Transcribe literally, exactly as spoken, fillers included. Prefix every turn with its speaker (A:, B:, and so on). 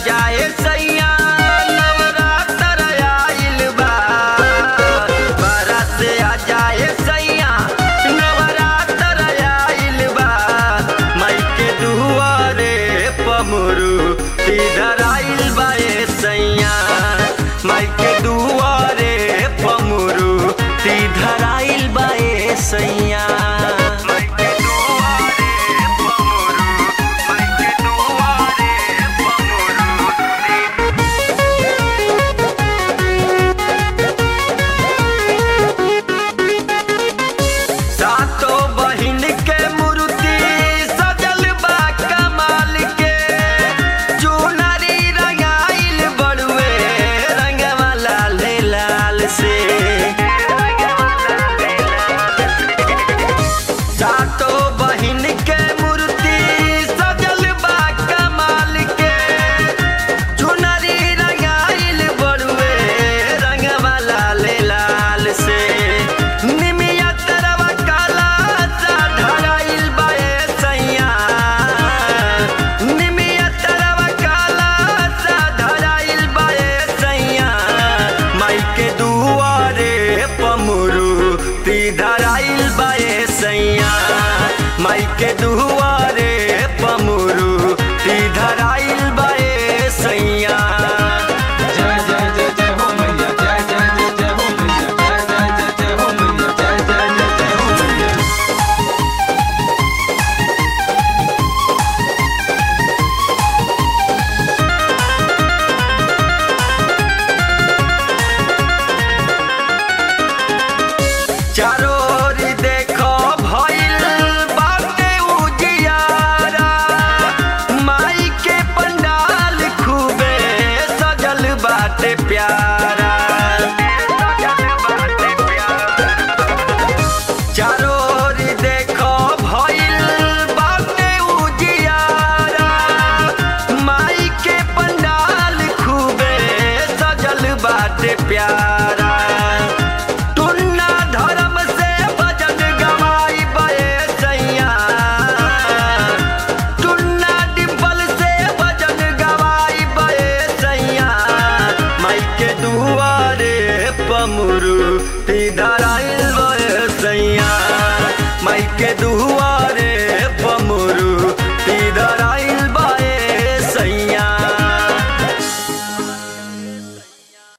A: जाए सैया नवरात्र आइल बा। बारा से आ जाए सैया नवरात्र आइल बा। माई के दुआरे पमरू इधर आइल बा ए सैया। माई के दुआरे पमरू इधर आइल बा ए सैया। इधर आइल बा ए सैया। माई के दुआरे पमरू इधर आइल बा ए सैया।
B: जय जय जय जय हो मैया, जय जय जय जय हो मैया, जय जय जय जय हो मैया, जय जय जय जय हो मैया।
A: चारों ओर देखो भइल बाटे उजियारा। माई के पंडाल खूबे सजल बाटे प्यारा। चारों ओर देखो भइल बाटे उजियारा। माई के पंडाल खूबे सजल बाटे प्यारा। पमरू इधर आइल बा ए सैया। माई के दुआ